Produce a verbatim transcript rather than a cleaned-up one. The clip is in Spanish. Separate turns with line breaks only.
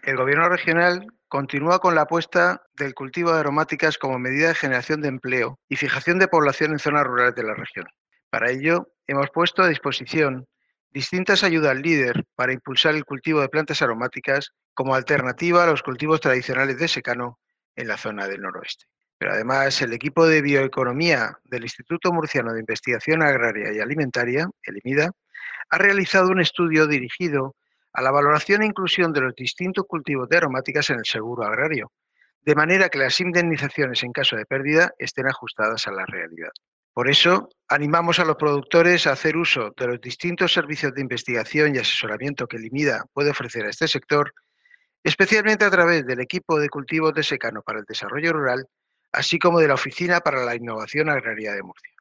El Gobierno regional continúa con la apuesta del cultivo de aromáticas como medida de generación de empleo y fijación de población en zonas rurales de la región. Para ello, hemos puesto a disposición distintas ayudas líder para impulsar el cultivo de plantas aromáticas como alternativa a los cultivos tradicionales de secano en la zona del noroeste. Pero además, el equipo de bioeconomía del Instituto Murciano de Investigación Agraria y Alimentaria, el IMIDA, ha realizado un estudio dirigido a la valoración e inclusión de los distintos cultivos de aromáticas en el seguro agrario, de manera que las indemnizaciones en caso de pérdida estén ajustadas a la realidad. Por eso, animamos a los productores a hacer uso de los distintos servicios de investigación y asesoramiento que el IMIDA puede ofrecer a este sector, especialmente a través del equipo de cultivos de secano para el desarrollo rural, así como de la Oficina para la Innovación Agraria de Murcia.